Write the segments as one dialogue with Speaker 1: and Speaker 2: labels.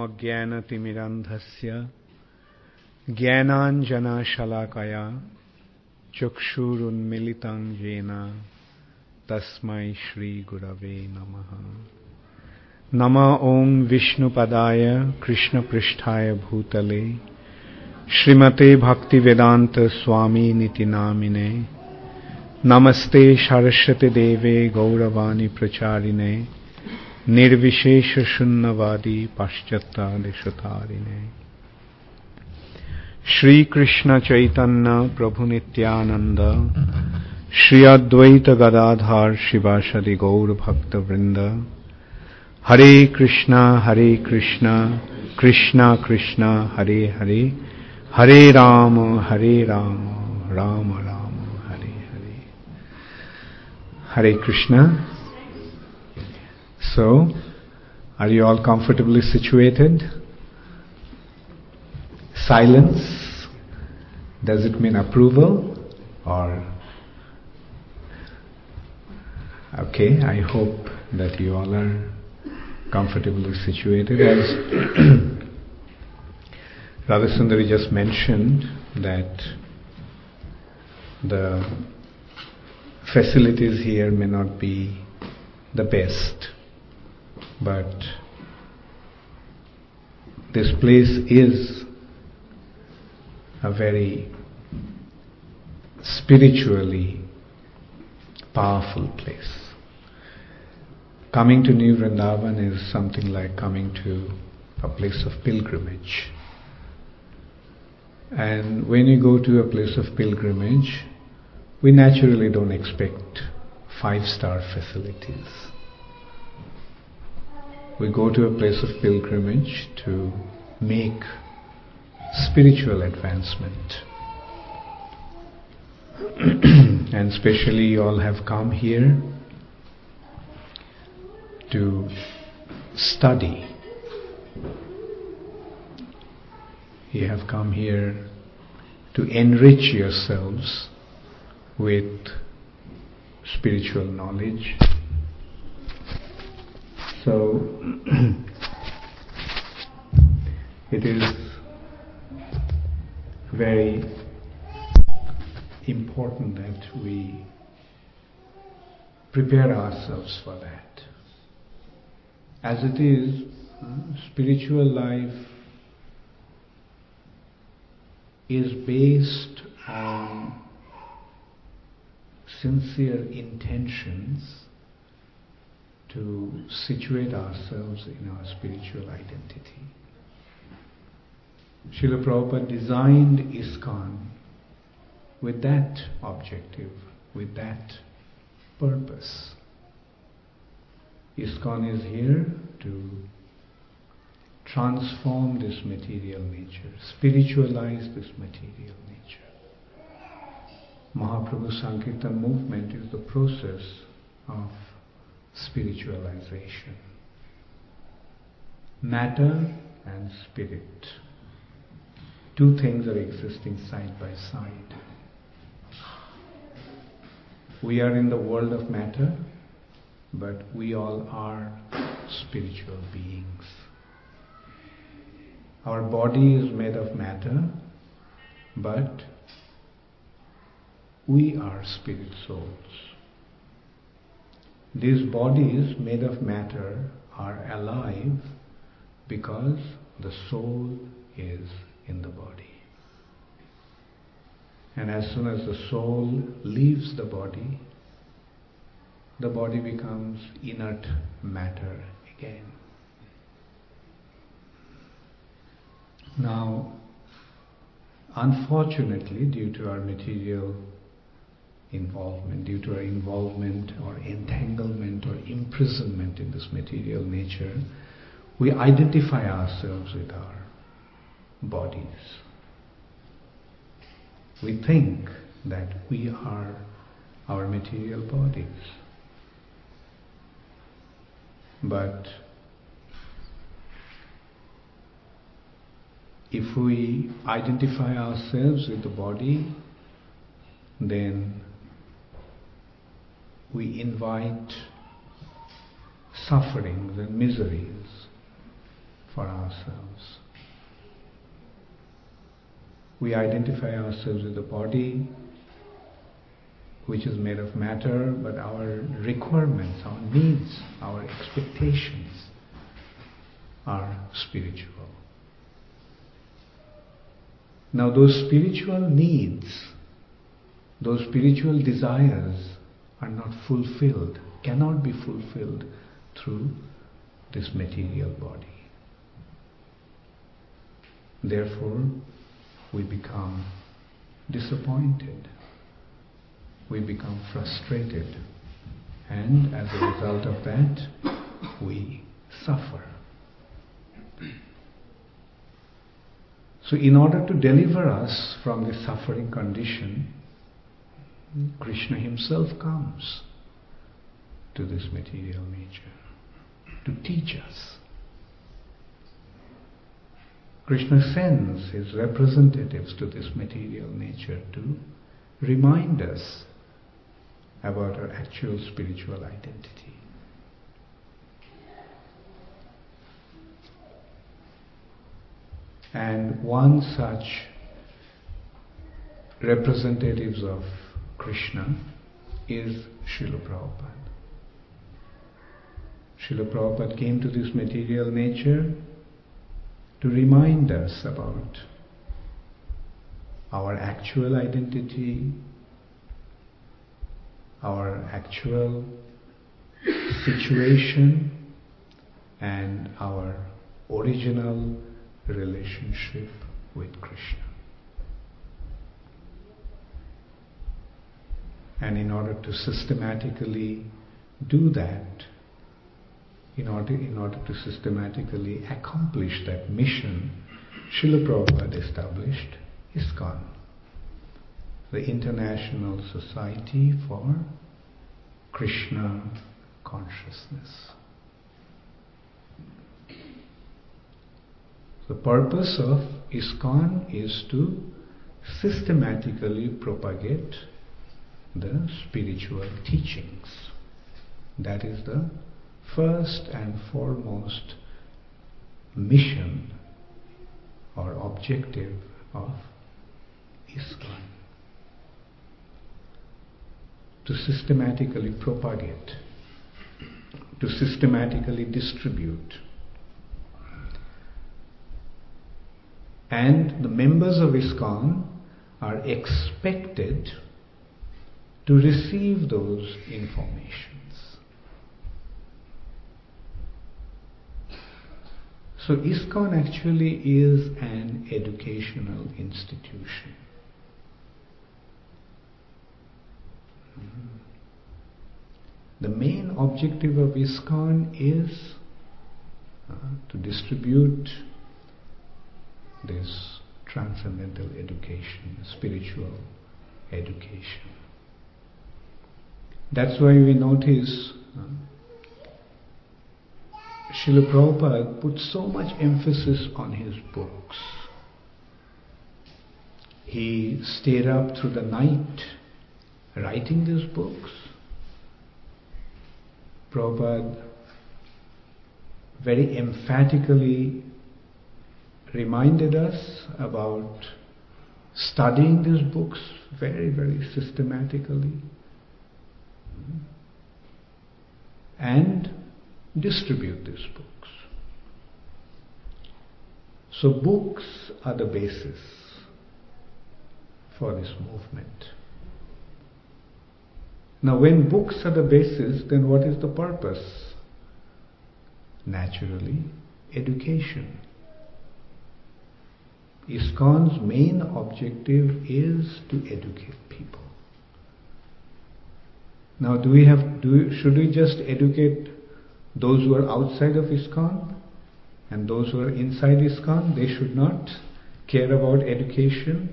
Speaker 1: अज्ञानतिमिरान्धस्य ज्ञानाञ्जनशलाकया चक्षुरुन्मीलितं येन तस्मै श्रीगुरवे नमः। नमः ॐ विष्णुपदाय कृष्णपृष्ठाय भूतले श्रीमते भक्तिवेदांत स्वामी निति नामिने नमस्ते सरस्वती देवे गौरवाणी प्रचारिणे निर्विशेष शून्यवादी पाश्चात्यादेशतारिणे। श्री कृष्ण चैतन्य प्रभु नित्यानंद श्री अद्वैत गदाधर शिवासादि गौर भक्त वृंद। हरे कृष्णा कृष्णा कृष्णा हरे हरे, हरे Ram Ram Ram Hare Hare. Hare Krishna. So, are you all comfortably situated? Silence, does it mean approval or? Okay, I hope that you all are comfortably situated. As Radha-sundari just mentioned, that the facilities here may not be the best, but this place is a very spiritually powerful place. Coming to New Vrindavan is something like coming to a place of pilgrimage. And when you go to a place of pilgrimage, we naturally don't expect 5-star facilities. We go to a place of pilgrimage to make spiritual advancement. And especially you all have come here to study. You have come here to enrich yourselves with spiritual knowledge. So it is very important that we prepare ourselves for that. As it is, spiritual life is based on sincere intentions to situate ourselves in our spiritual identity. Srila Prabhupada designed ISKCON with that objective, with that purpose. ISKCON is here to transform this material nature, spiritualize this material nature. Mahaprabhu Sankirtan movement is the process of spiritualization. Matter and spirit, two things are existing side by side. We are in the world of matter, but we all are spiritual beings. Our body is made of matter, but we are spirit souls. These bodies made of matter are alive because the soul is in the body. And as soon as the soul leaves the body becomes inert matter again. Now, unfortunately, due to our material involvement, due to our involvement or entanglement or imprisonment in this material nature, we identify ourselves with our bodies. We think that we are our material bodies. But if we identify ourselves with the body, then we invite sufferings and miseries for ourselves. We identify ourselves with the body, which is made of matter, but our requirements, our needs, our expectations are spiritual. Now those spiritual needs, those spiritual desires are not fulfilled, cannot be fulfilled through this material body. Therefore, we become disappointed, we become frustrated, and as a result of that, we suffer. So in order to deliver us from this suffering condition, Krishna himself comes to this material nature to teach us. Krishna sends his representatives to this material nature to remind us about our actual spiritual identity. And one such representatives of Krishna is Srila Prabhupada. Srila Prabhupada came to this material nature to remind us about our actual identity, our actual situation, and our original relationship with Krishna. And in order to systematically do that, in order to systematically accomplish that mission, Srila Prabhupada established ISKCON, the International Society for Krishna Consciousness. The purpose of ISKCON is to systematically propagate the spiritual teachings. That is the first and foremost mission or objective of ISKCON. To systematically propagate, to systematically distribute. And the members of ISKCON are expected to receive those informations. So ISKCON actually is an educational institution. The main objective of ISKCON is to distribute this transcendental education, spiritual education. That's why we notice Srila Prabhupada put so much emphasis on his books. He stayed up through the night writing these books. Prabhupada very emphatically reminded us about studying these books very, very systematically and distribute these books. So books are the basis for this movement. Now when books are the basis, then what is the purpose? Naturally, education. ISKCON's main objective is to educate people. Now should we just educate those who are outside of ISKCON and those who are inside ISKCON? They should not care about education.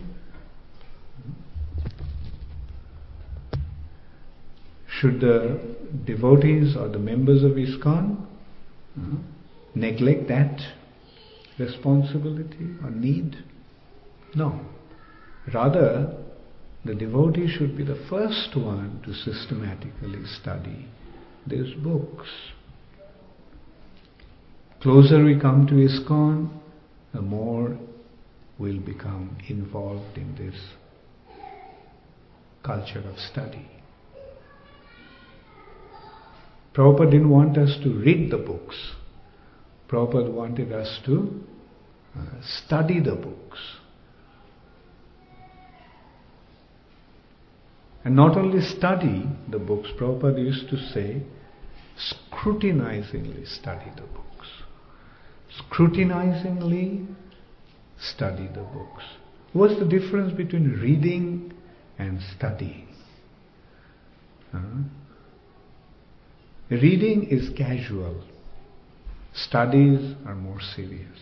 Speaker 1: Should the devotees or the members of ISKCON neglect that responsibility or need? No. Rather, the devotee should be the first one to systematically study these books. closer we come to ISKCON, the more we'll become involved in this culture of study. Prabhupada didn't want us to read the books. Prabhupada wanted us to study the books. And not only study the books, Prabhupada used to say, scrutinizingly study the books. Scrutinizingly study the books. What's the difference between reading and studying? Reading is casual. Studies are more serious.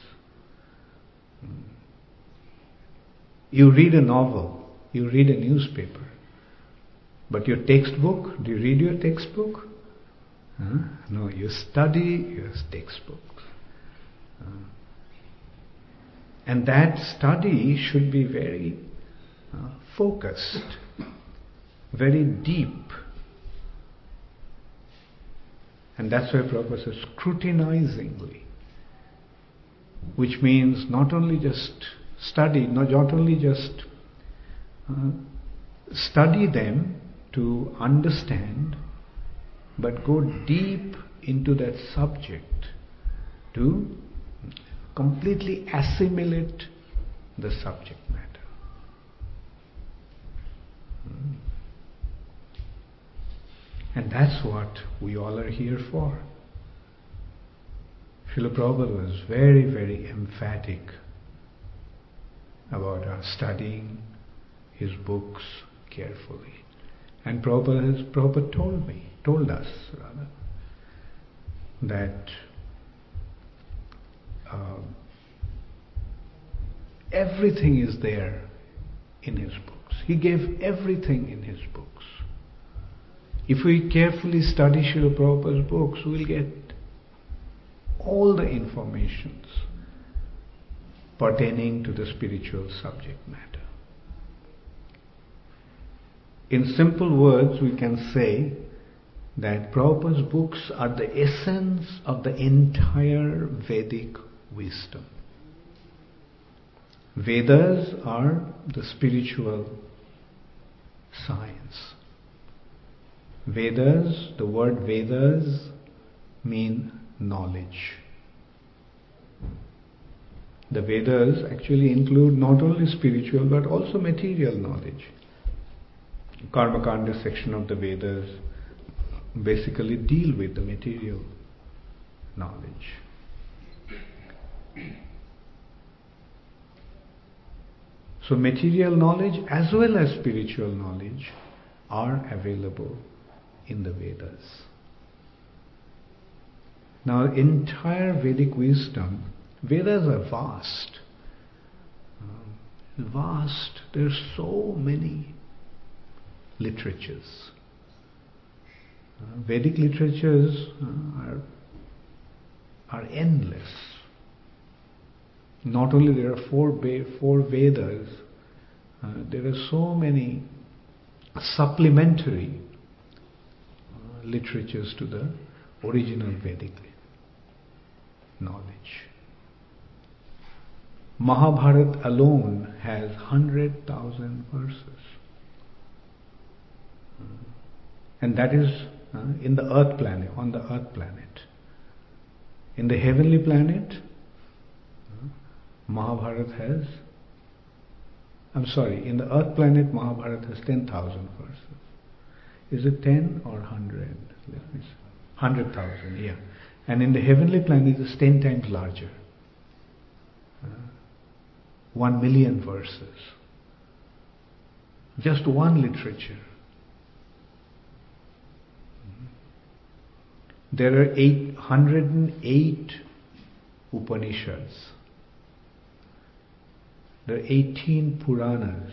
Speaker 1: You read a novel, you read a newspaper, but your textbook, do you read your textbook? No, you study your textbooks. And that study should be very focused, very deep. And that's why Prabhupada says scrutinizingly, which means not only just study, not only just study them to understand, but go deep into that subject to completely assimilate the subject matter. And that's what we all are here for. Srila Prabhupada was very, very emphatic about our studying his books carefully. And Prabhupada told us that everything is there in his books. He gave everything in his books. If we carefully study Srila Prabhupada's books, we'll get all the informations pertaining to the spiritual subject matter. In simple words, we can say that Prabhupada's books are the essence of the entire Vedic wisdom. Vedas are the spiritual science. Vedas, the word Vedas mean knowledge. The Vedas actually include not only spiritual but also material knowledge. Karma Kanda section of the Vedas basically deal with the material knowledge. So material knowledge as well as spiritual knowledge are available in the Vedas. Now, entire Vedic wisdom, Vedas are vast. Vast. There's so many literatures. Vedic literatures are endless. Not only there are four Vedas, there are so many supplementary literatures to the original Vedic knowledge. Mahabharata alone has 100,000 verses. And that is in the earth planet, on the earth planet. In the heavenly planet, Mahabharata has, in the earth planet, Mahabharata has 10,000 verses. Is it 10 or 100? Let me see. 100,000, yeah. And in the heavenly planet, it's 10 times larger. 1 million verses. Just one literature. There are 808 Upanishads. There are 18 Puranas.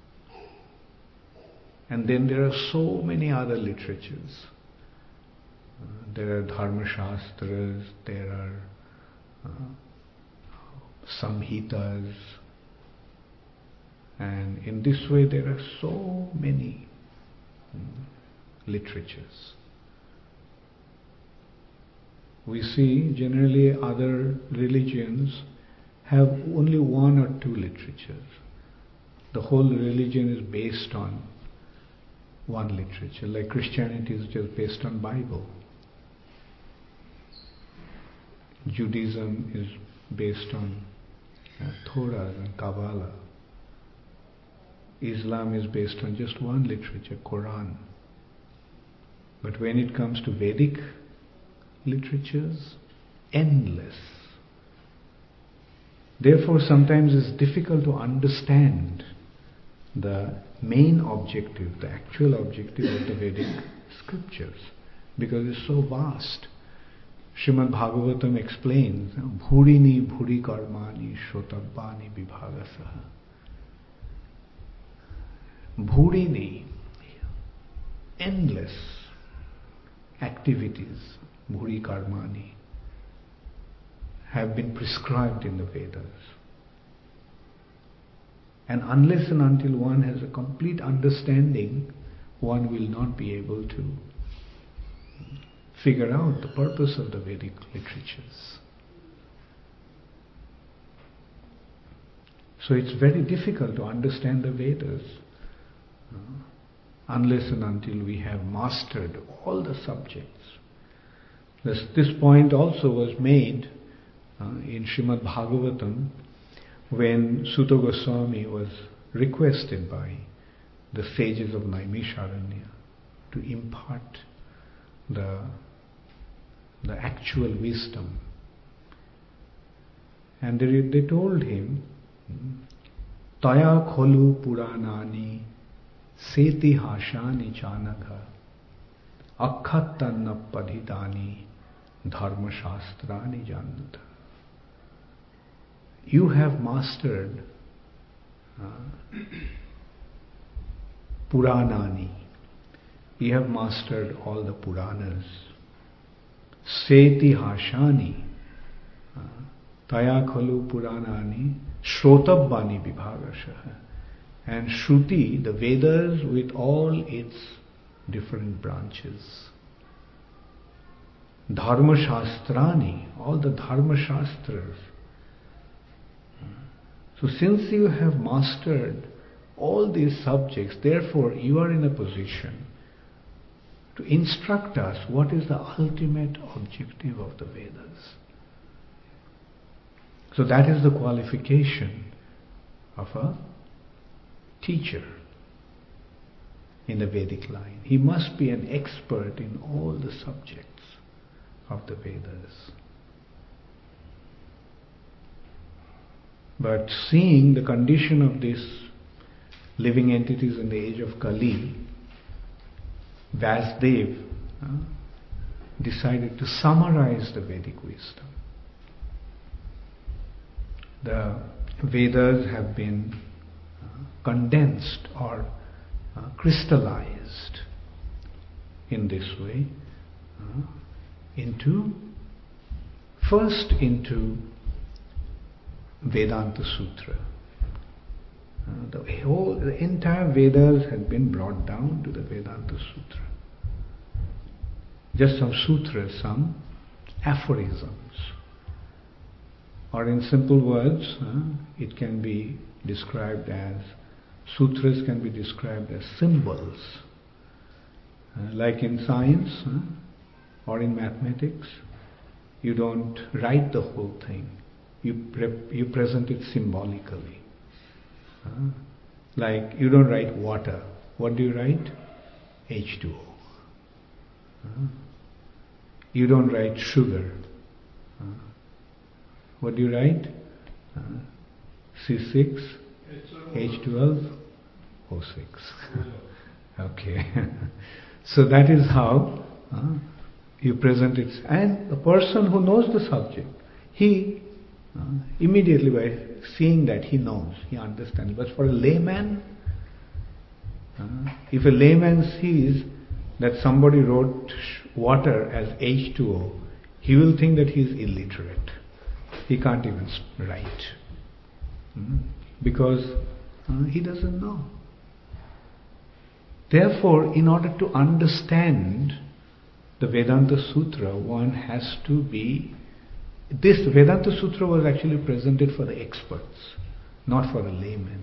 Speaker 1: And then there are so many other literatures. There are Dharma Shastras, there are Samhitas, and in this way there are so many literatures. We see generally other religions have only one or two literatures. The whole religion is based on one literature, like Christianity is just based on Bible. Judaism is based on Torah and Kabbalah. Islam is based on just one literature, Quran. But when it comes to Vedic literatures, endless. Therefore, sometimes it's difficult to understand the main objective, the actual objective of the Vedic scriptures, because it's so vast. Srimad Bhagavatam explains, Bhurini bhuri karmani shotabbani vibhagasaha. Bhurini, endless activities, bhuri karmani, have been prescribed in the Vedas. And unless and until one has a complete understanding, one will not be able to figure out the purpose of the Vedic literatures. So it's very difficult to understand the Vedas unless and until we have mastered all the subjects. This point also was made in Srimad Bhagavatam when Suta Goswami was requested by the sages of Naimisharanya to impart the actual wisdom. And they told him, Taya kholu puranani seti hashani chanagha akkhattanna padhitani dharma shastrani jannata. You have mastered Puranani. You have mastered all the Puranas. Seti Hashani. Taya Khalu Puranani Shrotabbani Vibhagashaha. And Shruti, the Vedas with all its different branches. Dharma Shastrani, all the Dharma Shastras. So since you have mastered all these subjects, therefore you are in a position to instruct us what is the ultimate objective of the Vedas. So that is the qualification of a teacher in the Vedic line. He must be an expert in all the subjects of the Vedas. But seeing the condition of these living entities in the age of Kali, Vasudev decided to summarize the Vedic wisdom. The Vedas have been condensed or crystallized in this way into Vedanta Sutra. The entire Vedas had been brought down to the Vedanta Sutra. Just some sutras, some aphorisms. Or in simple words, it can be described as, sutras can be described as symbols. Like in science or in mathematics, you don't write the whole thing. You present it symbolically. Like you don't write water. What do you write? H2O. You don't write sugar. What do you write? C6, H12, O6. Okay. So that is how you present it. And the person who knows the subject, he immediately by seeing that he knows, he understands. But for a layman, if a layman sees that somebody wrote water as H2O, he will think that he is illiterate. He can't even write. Because he doesn't know. Therefore, in order to understand the Vedanta Sutra, one has to be... This Vedanta Sutra was actually presented for the experts, not for the laymen.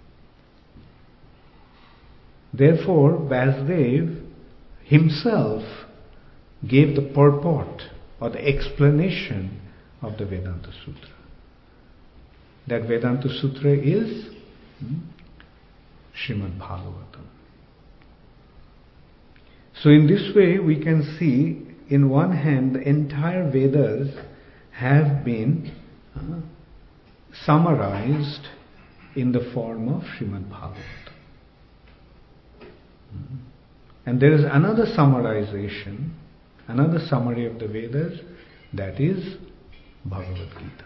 Speaker 1: Therefore, Vasudev himself gave the purport or the explanation of the Vedanta Sutra. That Vedanta Sutra is Srimad Bhagavatam. So in this way we can see, in one hand, the entire Vedas have been summarized in the form of Srimad Bhagavatam. And there is another summarization, another summary of the Vedas, that is Bhagavad Gita.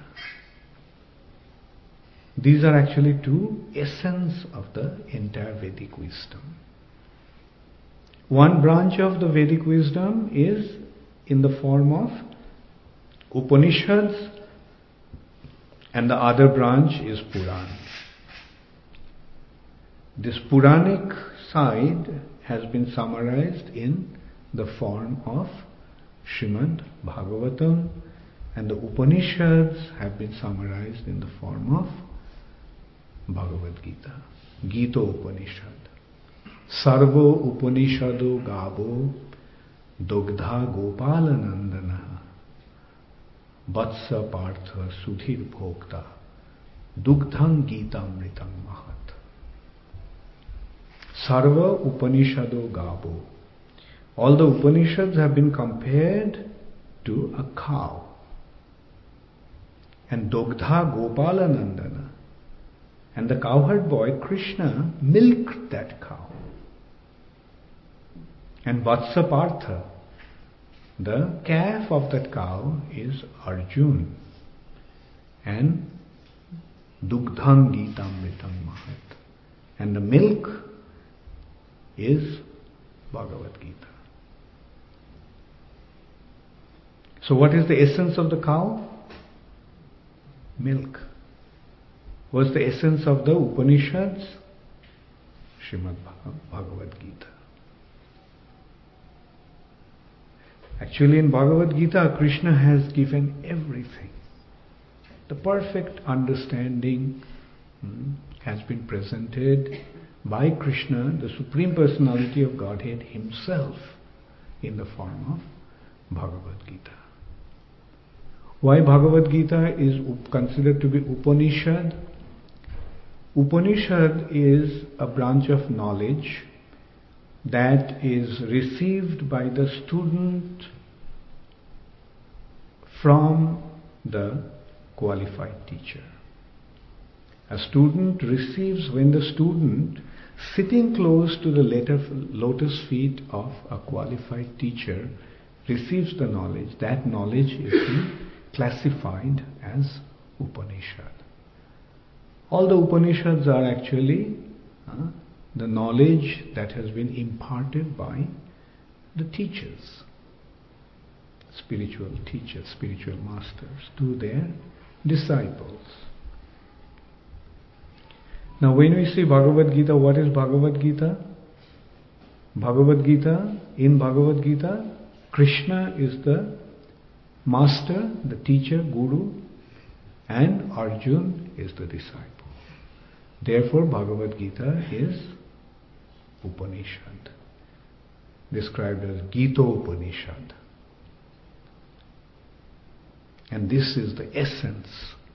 Speaker 1: These are actually two essence of the entire Vedic wisdom. One branch of the Vedic wisdom is in the form of Upanishads, and the other branch is Puran. This Puranic side has been summarized in the form of Srimad Bhagavatam, and the Upanishads have been summarized in the form of Bhagavad Gita, Gita Upanishad. Sarvo Upanishado Gabo Dogdha Gopalanandana Vatsa Partha Sudhir Bhokta Dugdham Gitamritam Mahat. Sarva Upanishado Gabo. All the Upanishads have been compared to a cow. And Dogdha Gopalanandana. And the cowherd boy Krishna milked that cow. And Vatsapartha, the calf of that cow, is Arjun. And Dugdham Gitamritam Mahat. And the milk is Bhagavad Gita. So what is the essence of the cow? Milk. What's the essence of the Upanishads? Srimad Bhagavad Gita. Actually, in Bhagavad Gita, Krishna has given everything. The perfect understanding has been presented by Krishna, the Supreme Personality of Godhead himself, in the form of Bhagavad Gita. Why Bhagavad Gita is considered to be Upanishad? Upanishad is a branch of knowledge that is received by the student from the qualified teacher. A student receives, when the student, sitting close to the lotus feet of a qualified teacher, receives the knowledge, that knowledge is classified as Upanishad. All the Upanishads are actually the knowledge that has been imparted by the teachers, spiritual teachers, spiritual masters, to their disciples. Now when we say Bhagavad Gita, what is Bhagavad Gita? Bhagavad Gita, in Bhagavad Gita, Krishna is the master, the teacher, guru, and Arjun is the disciple. Therefore, Bhagavad Gita is Upanishad, described as Gita Upanishad. And this is the essence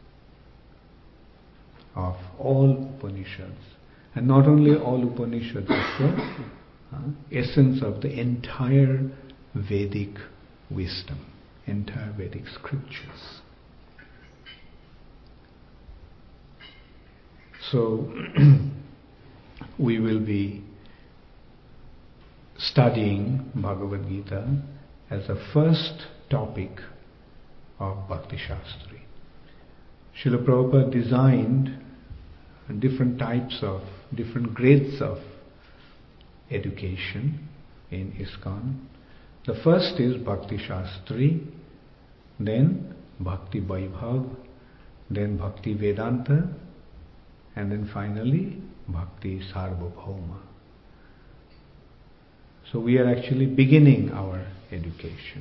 Speaker 1: of all Upanishads. And not only all Upanishads, it's the essence of the entire Vedic wisdom, entire Vedic scriptures. So, we will be studying Bhagavad Gita as a first topic of Bhakti Shastri. Srila Prabhupada designed different types of, different grades of education in ISKCON. The first is Bhakti Shastri, then Bhakti Vaibhav, then Bhakti Vedanta, and then finally Bhakti Sarvabhauma. So we are actually beginning our education.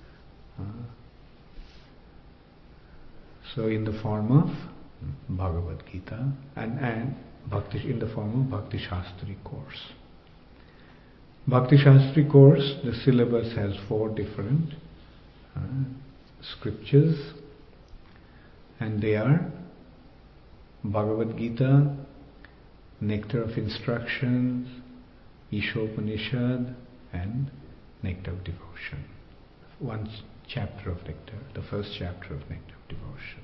Speaker 1: So in the form of Bhagavad Gita and Bhakti, in the form of Bhakti Shastri course. Bhakti Shastri course, the syllabus has 4 different scriptures, and they are Bhagavad Gita, Nectar of Instructions, Ishopanishad, and Nectar of Devotion. One chapter of Nectar, the first chapter of Nectar of Devotion.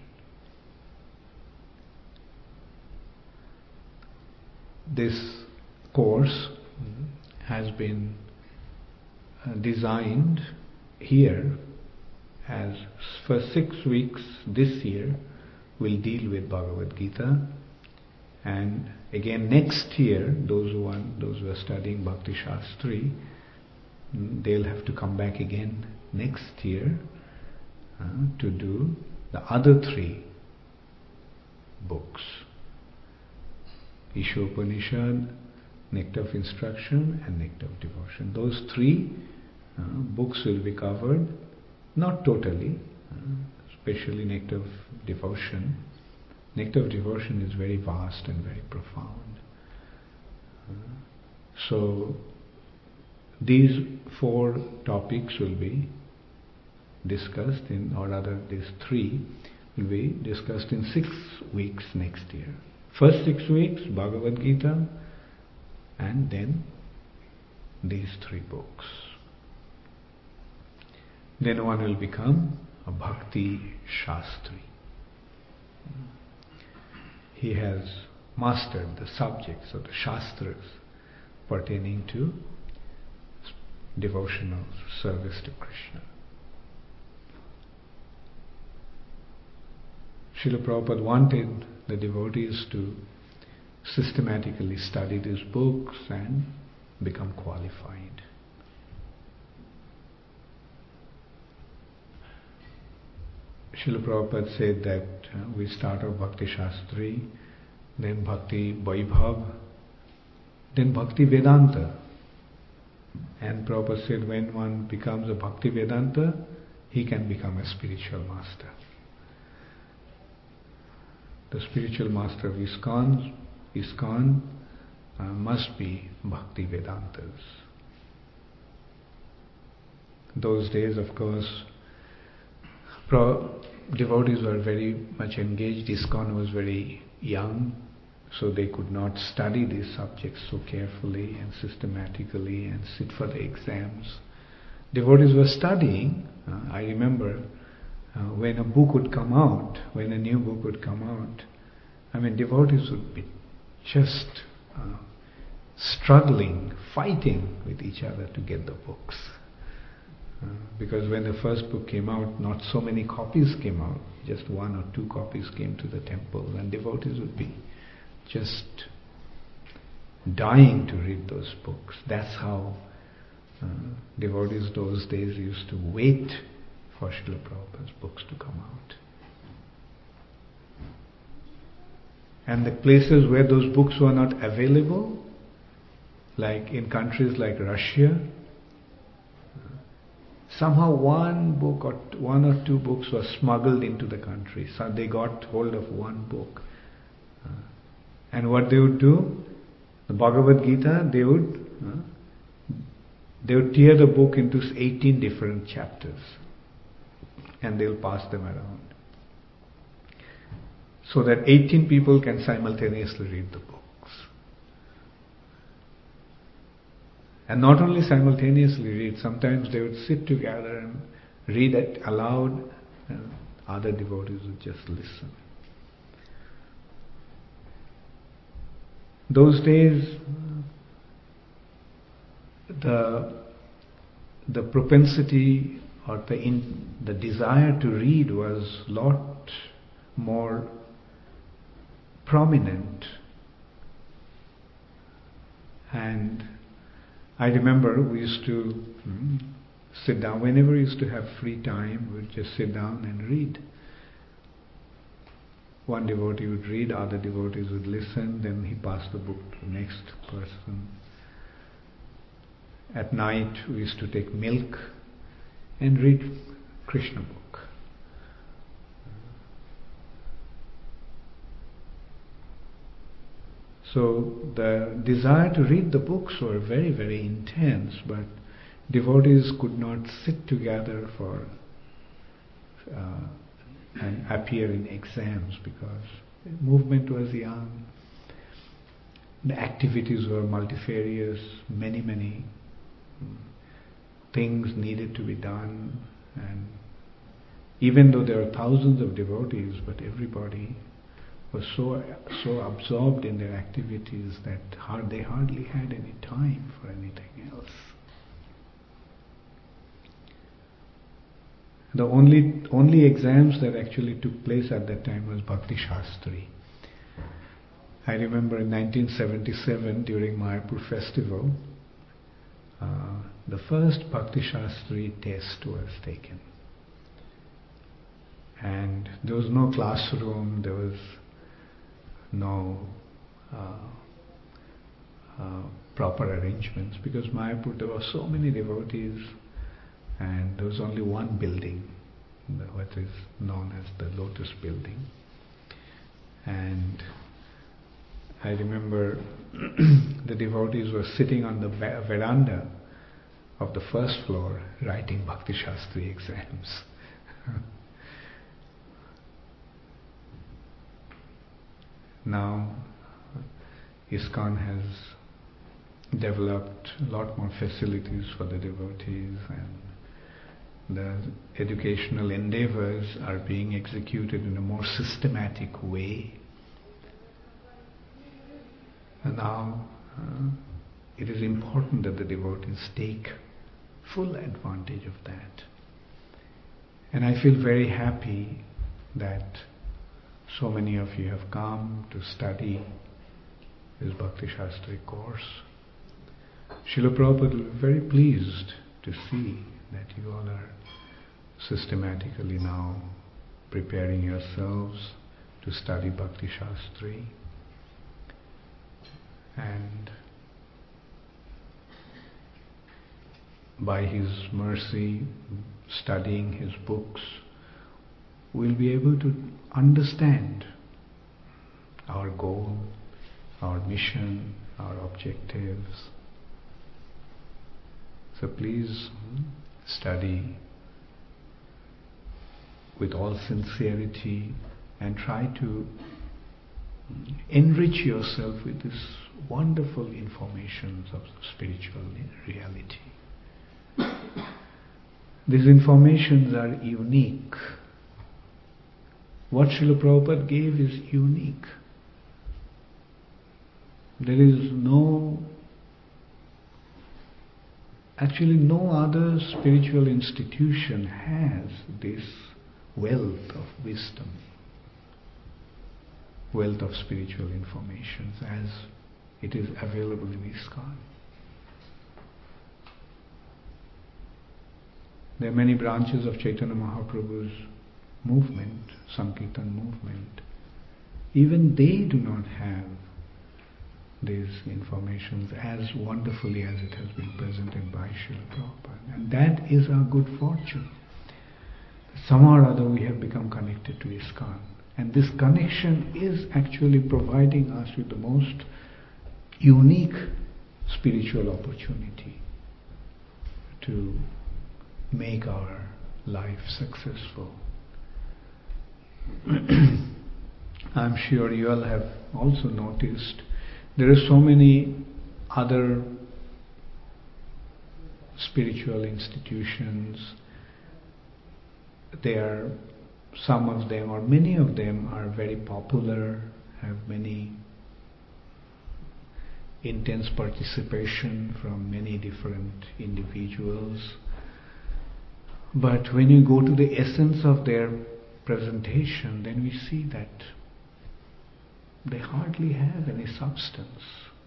Speaker 1: This course has been designed here as for 6 weeks this year we'll deal with Bhagavad Gita, and again next year those who are studying Bhakti Shastri, they'll have to come back again next year to do the other 3 books, Ishopanishad, Nectar of Instruction, and Nectar of Devotion. Those 3 books will be covered, not totally, especially Nectar of Devotion. Nectar of Devotion is very vast and very profound. So these 4 topics will be discussed in, or rather these 3 will be discussed in 6 weeks next year. First 6 weeks, Bhagavad Gita, and then these 3 books. Then one will become a Bhakti Shastri. He has mastered the subjects of the Shastras pertaining to devotional service to Krishna. Srila Prabhupada wanted the devotees to systematically study these books and become qualified. Srila Prabhupada said that we start off Bhakti Shastri, then Bhakti Vaibhav, then Bhakti Vedanta. And Prabhupada said when one becomes a Bhakti Vedanta, he can become a spiritual master. The spiritual master of ISKCON must be Bhakti Vedantas. Those days, of course, devotees were very much engaged. ISKCON was very young, so they could not study these subjects so carefully and systematically and sit for the exams. Devotees were studying. I remember when a book would come out, when a new book would come out, devotees would be just struggling, fighting with each other to get the books. Because when the first book came out, not so many copies came out, just 1 or 2 copies came to the temple, and devotees would be just dying to read those books. That's how devotees those days used to wait for Srila Prabhupada's books to come out. And the places where those books were not available, like in countries like Russia, somehow 1 or 2 books were smuggled into the country. So they got hold of 1 book. And what they would do, the Bhagavad Gita, they would tear the book into 18 different chapters, and they'll pass them around, so that 18 people can simultaneously read the books. And not only simultaneously read, sometimes they would sit together and read it aloud, and other devotees would just listen. Those days, the propensity or the desire to read was a lot more prominent. And I remember we used to sit down, whenever we used to have free time, we would just sit down and read. One devotee would read, other devotees would listen, then he passed the book to the next person. At night we used to take milk and read Krishna book. So the desire to read the books were very, very intense, but devotees could not sit together for and appear in exams because the movement was young. The activities were multifarious, many things needed to be done, and even though there were thousands of devotees, but everybody was so absorbed in their activities that they hardly had any time for anything else. The only exams that actually took place at that time was Bhakti Shastri. I remember in 1977 during Mayapur festival, the first Bhakti Shastri test was taken. And there was no classroom, there was no proper arrangements, because Mayapur there were so many devotees and there was only one building, what is known as the Lotus building. And I remember the devotees were sitting on the veranda of the first floor writing Bhakti Shastri exams. Now ISKCON has developed a lot more facilities for the devotees, and the educational endeavors are being executed in a more systematic way. And now it is important that the devotees take full advantage of that. And I feel very happy that so many of you have come to study this Bhakti Shastri course. Srila Prabhupada will be very pleased to see that you all are systematically now preparing yourselves to study Bhakti Shastri. And by His mercy, studying His books, we'll be able to understand our goal, our mission, our objectives. So please study with all sincerity and try to enrich yourself with this wonderful informations of spiritual reality. These informations are unique. What Srila Prabhupada gave is unique. There is actually no other spiritual institution has this wealth of wisdom, wealth of spiritual information as it is available in ISKCON. There are many branches of Chaitanya Mahaprabhu's movement, Sankirtan movement. Even they do not have these informations as wonderfully as it has been presented by Srila Prabhupada. And that is our good fortune. Somehow or other we have become connected to ISKCON. And this connection is actually providing us with the most unique spiritual opportunity to make our life successful. I'm sure you all have also noticed there are so many other spiritual institutions. Some of them or many of them are very popular, have many intense participation from many different individuals. But when you go to the essence of their presentation, then we see that they hardly have any substance.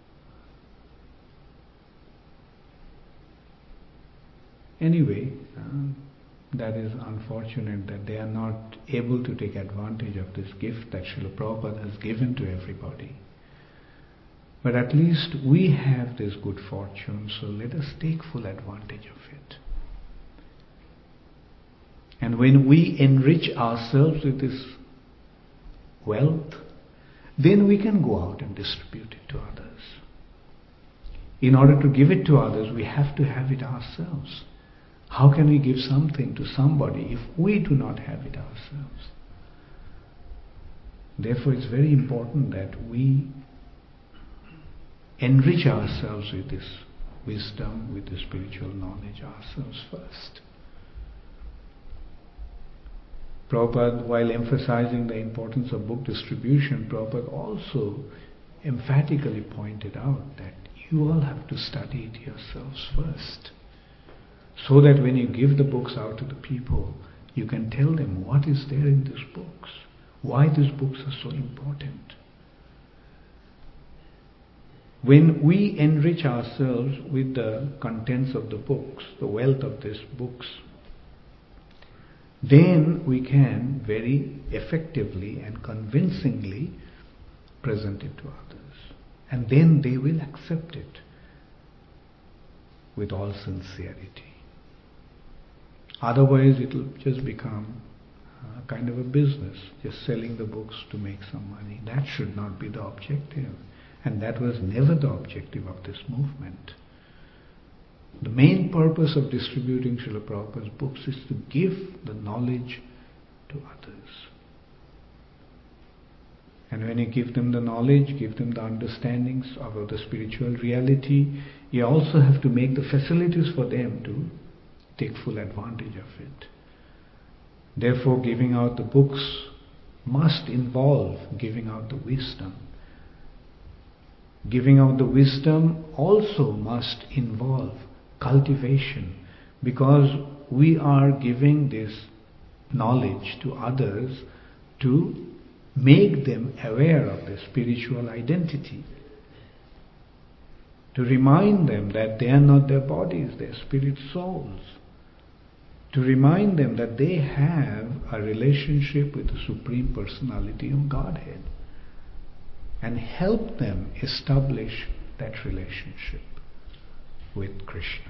Speaker 1: Anyway, that is unfortunate that they are not able to take advantage of this gift that Srila Prabhupada has given to everybody. But at least we have this good fortune, so let us take full advantage of it. And when we enrich ourselves with this wealth, then we can go out and distribute it to others. In order to give it to others, we have to have it ourselves. How can we give something to somebody if we do not have it ourselves? Therefore, it's very important that we enrich ourselves with this wisdom, with the spiritual knowledge ourselves first. Prabhupada, while emphasizing the importance of book distribution, Prabhupada also emphatically pointed out that you all have to study it yourselves first, so that when you give the books out to the people, you can tell them what is there in these books, why these books are so important. When we enrich ourselves with the contents of the books, the wealth of these books, then we can very effectively and convincingly present it to others. And then they will accept it with all sincerity. Otherwise it will just become kind of a business, just selling the books to make some money. That should not be the objective. And that was never the objective of this movement. The main purpose of distributing Srila Prabhupada's books is to give the knowledge to others. And when you give them the knowledge, give them the understandings about the spiritual reality, you also have to make the facilities for them to take full advantage of it. Therefore, giving out the books must involve giving out the wisdom. Giving out the wisdom also must involve cultivation, because we are giving this knowledge to others to make them aware of their spiritual identity, to remind them that they are not their bodies, they are spirit souls, to remind them that they have a relationship with the Supreme Personality of Godhead, and help them establish that relationship with Krishna.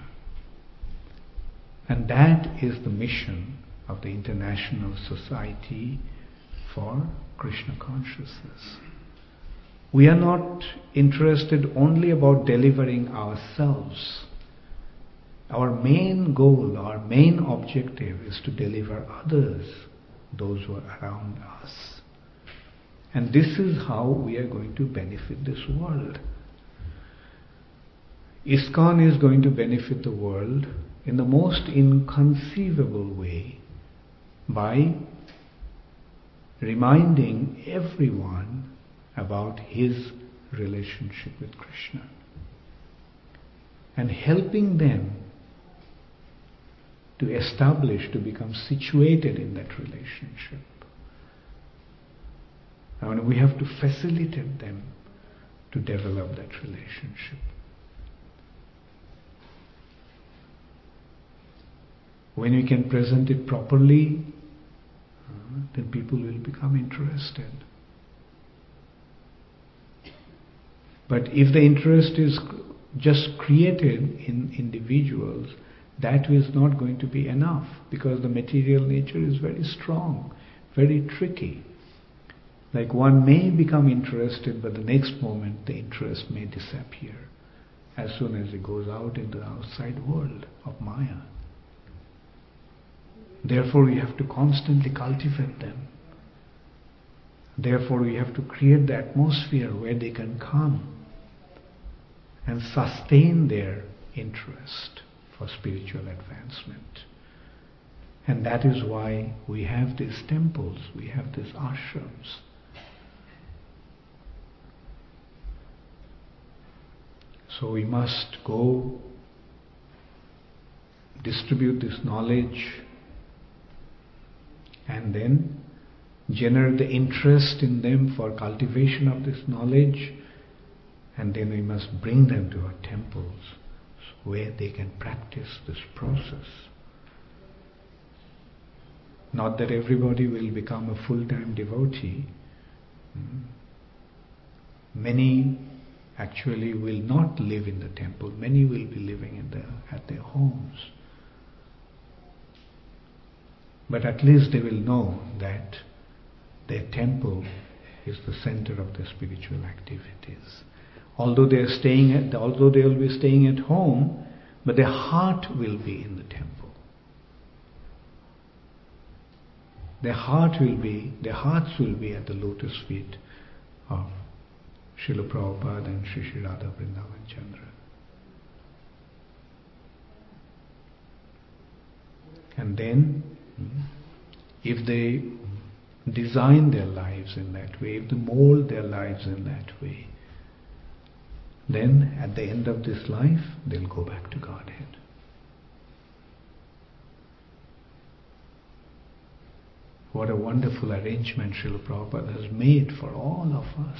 Speaker 1: And that is the mission of the International Society for Krishna Consciousness. We are not interested only about delivering ourselves. Our main goal, our main objective is to deliver others, those who are around us. And this is how we are going to benefit this world. ISKCON is going to benefit the world in the most inconceivable way by reminding everyone about his relationship with Krishna and helping them to establish, to become situated in that relationship. And we have to facilitate them to develop that relationship. When we can present it properly, then people will become interested. But if the interest is just created in individuals, that is not going to be enough, because the material nature is very strong, very tricky. Like one may become interested, but the next moment the interest may disappear as soon as it goes out into the outside world of Maya. Therefore we have to constantly cultivate them. Therefore we have to create the atmosphere where they can come and sustain their interest for spiritual advancement. And that is why we have these temples, we have these ashrams. So we must go distribute this knowledge and then generate the interest in them for cultivation of this knowledge, and then we must bring them to our temples where they can practice this process. Not that everybody will become a full-time devotee. Many actually will not live in the temple. Many will be living at their homes. But at least they will know that their temple is the center of their spiritual activities. Although they will be staying at home, but their heart will be in the temple. Their hearts will be at the lotus feet of Srila Prabhupada and Sri Sri Radha Vrindavan Chandra. And then, if they design their lives in that way, if they mold their lives in that way, then at the end of this life, they'll go back to Godhead. What a wonderful arrangement Srila Prabhupada has made for all of us.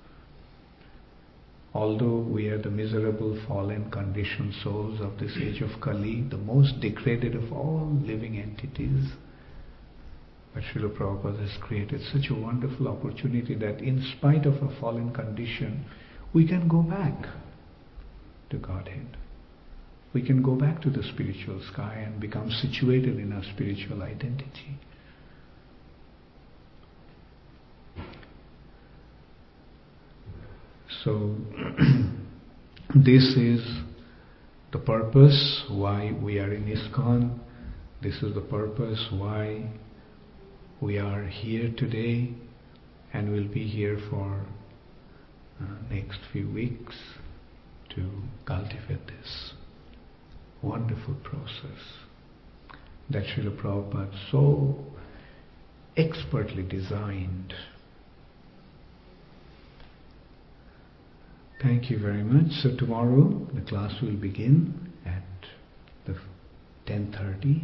Speaker 1: Although we are the miserable, fallen, conditioned souls of this age of Kali, the most degraded of all living entities, but Srila Prabhupada has created such a wonderful opportunity that in spite of our fallen condition, we can go back to Godhead. We can go back to the spiritual sky and become situated in our spiritual identity. So, this is the purpose why we are in ISKCON. This is the purpose why we are here today and will be here for next few weeks to cultivate this wonderful process that Srila Prabhupada so expertly designed. Thank you very much. So tomorrow the class will begin at the 10:30.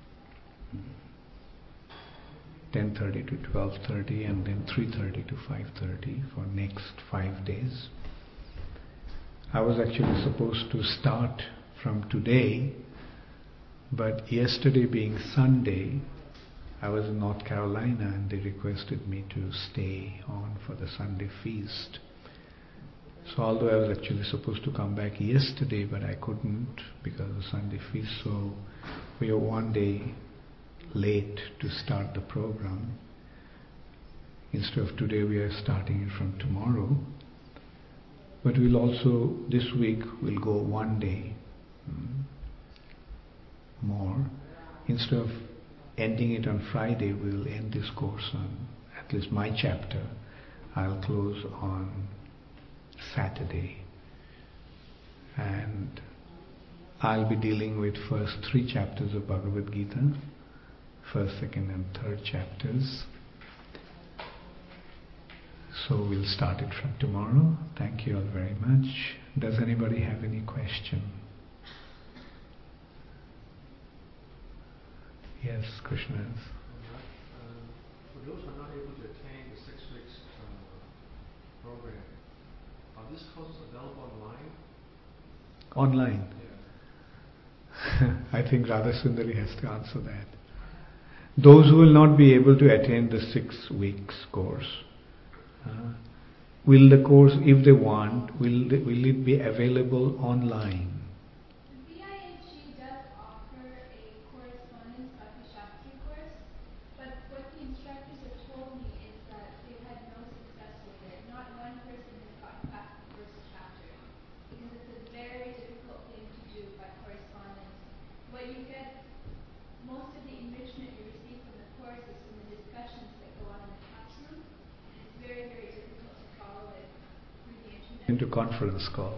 Speaker 1: 10:30 to 12:30 and then 3:30 to 5:30 for next 5 days. I was actually supposed to start from today, but yesterday being Sunday, I was in North Carolina and they requested me to stay on for the Sunday feast. So although I was actually supposed to come back yesterday, but I couldn't because of the Sunday feast, so we are 1 day late to start the program. Instead of today, we are starting it from tomorrow. But we'll also, this week, we'll go 1 day more. Instead of ending it on Friday, we'll end this course on, at least my chapter, I'll close on Saturday. And I'll be dealing with first 3 chapters of Bhagavad Gita, first, second and third chapters. So we'll start it from tomorrow. Thank you all very much. Does anybody have any question? Yes, Krishna.
Speaker 2: For those who are not able to attend the 6 weeks program, are these courses available online?
Speaker 1: Online?
Speaker 2: Yeah.
Speaker 1: I think Radha Sundari has to answer that. Those who will not be able to attend the 6 weeks course, will the course, if they want, will it be available online?
Speaker 3: The BIHG does offer a correspondence Bhakti Shastri course, but what the instructors have told me is that they've had no success with it. Not one person has gotten past the first chapter, because it's a very difficult thing to do by correspondence. What you get, most of the enrichment you receive from the course is from the discussions that go on in the classroom, and it's very, very difficult to follow it through the internet.
Speaker 1: Into conference call.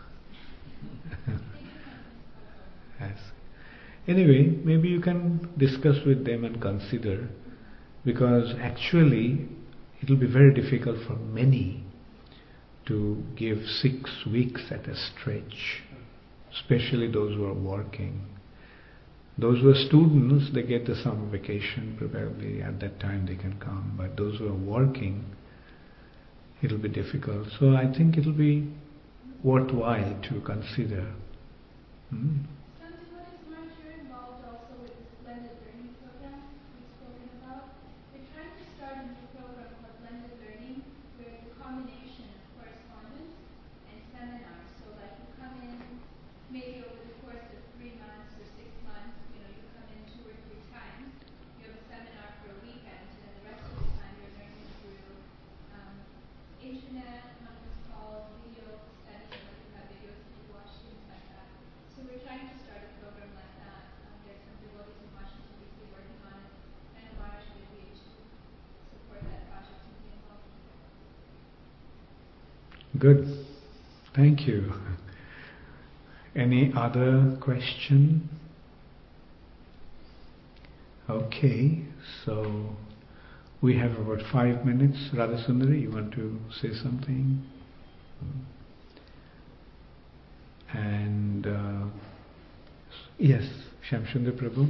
Speaker 1: Yes. Anyway, maybe you can discuss with them and consider, because actually it will be very difficult for many to give 6 weeks at a stretch, especially those who are working. Those who are students, they get the summer vacation, probably at that time they can come, but those who are working, it will be difficult. So I think it will be worthwhile to consider.
Speaker 3: Some devotees Maharaj, you're involved also with this blended learning program we've spoken about. They're trying to start a new program called blended learning, where it's a combination of correspondence and seminars. So like you come in maybe over the course of 3 months or 6 months, you come in 2 or 3 times. You have a
Speaker 1: Good. Thank you. Any other question? Okay, so we have about 5 minutes. Radha Sundari, you want to say something? And yes, Shamsundar Prabhu.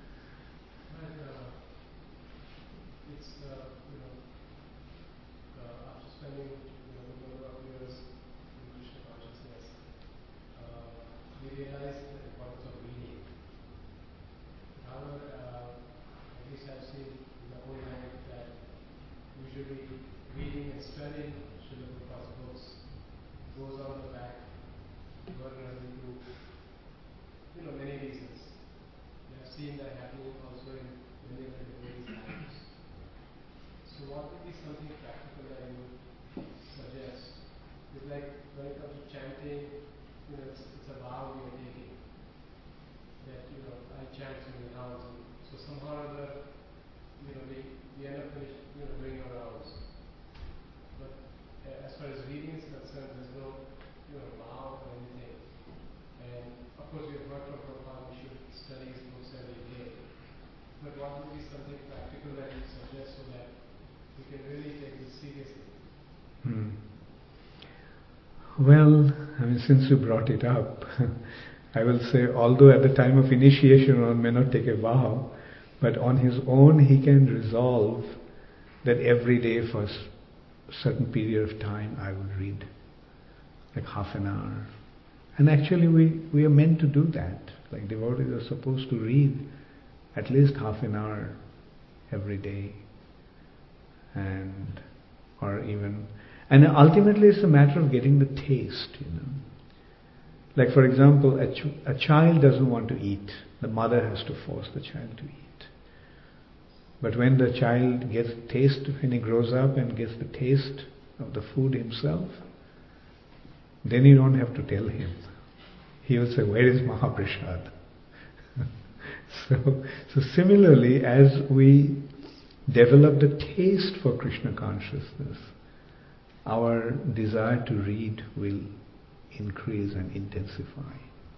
Speaker 4: It's after spending a number of years in Krishna consciousness, we realize the importance of reading. However, at least I've seen in the old life that usually reading and studying Srila Prabhupada's books goes on the back burner due to many reasons. We have seen that happening also in many of the devotees' lives. So what would be something practical that you would suggest? It's like when it comes to chanting, it's a vow we are taking. That, I chant so many rounds. So somehow or other, we end up doing our rounds. But as far as reading is concerned, there's no, vow or anything. And of course we have heard from Prabhupada, we should study his books every day. But what would be something practical that you suggest so that we can really take this seriously?
Speaker 1: Well, since you brought it up, I will say, although at the time of initiation one may not take a vow, but on his own he can resolve that every day for a certain period of time I will read, like half an hour. And actually we are meant to do that. Like devotees are supposed to read at least half an hour every day. And ultimately it's a matter of getting the taste, Like for example, a child doesn't want to eat. The mother has to force the child to eat. But when the child gets taste, when he grows up and gets the taste of the food himself, then you don't have to tell him. He will say, where is Mahaprasad? So similarly, as we develop the taste for Krishna consciousness, our desire to read will increase and intensify.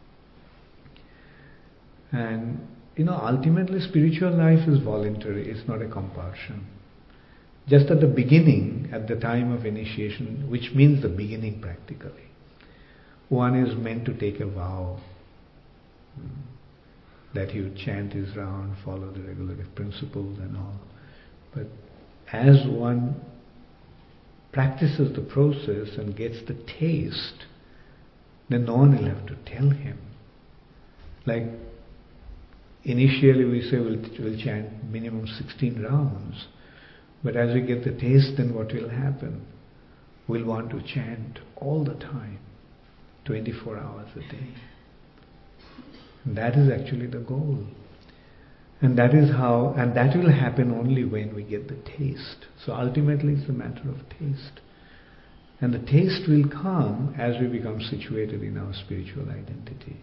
Speaker 1: And ultimately spiritual life is voluntary, it's not a compulsion. Just at the beginning, at the time of initiation, which means the beginning practically, one is meant to take a vow that he would chant his round, follow the regulative principles and all. But as one practices the process and gets the taste, then no one will have to tell him. Like initially we say we'll chant minimum 16 rounds, but as we get the taste, then what will happen? We'll want to chant all the time, 24 hours a day. And that is actually the goal. And that will happen only when we get the taste. So ultimately it's a matter of taste. And the taste will come as we become situated in our spiritual identity.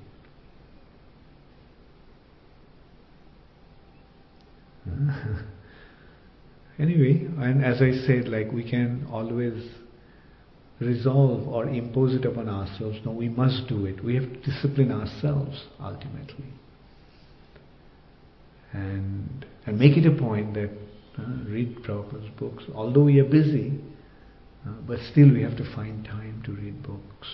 Speaker 1: Anyway, and as I said, we can always resolve or impose it upon ourselves. No, we must do it. We have to discipline ourselves ultimately. And make it a point that read Prabhupada's books. Although we are busy, but still we have to find time to read books.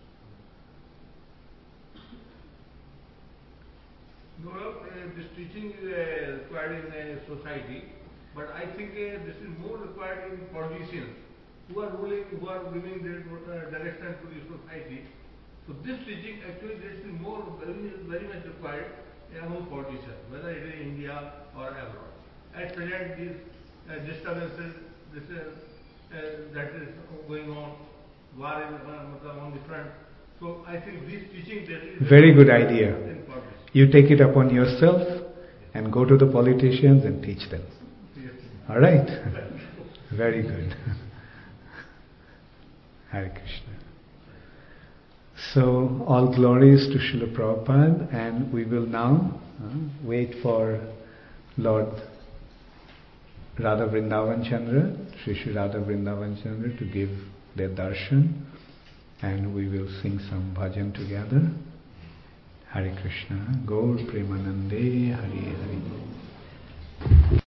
Speaker 5: This teaching is required in a society, but I think this is more required in politicians who are ruling, who are giving their direction to the society. So this teaching actually this is very much required among politicians, whether it is in India or abroad. At present, these disturbances, that is going on, war is on the front. So I think this teaching there is
Speaker 1: very good idea. You take it upon yourself and go to the politicians and teach them.
Speaker 5: Yes.
Speaker 1: All right? Very good. Hare Krishna. So, all glories to Srila Prabhupada, and we will now wait for Lord Radha Vrindavan Chandra, Sri Radha Vrindavan Chandra, to give their darshan. and we will sing some bhajan together. Hare Krishna, Gaur Premanande, Hare Hare.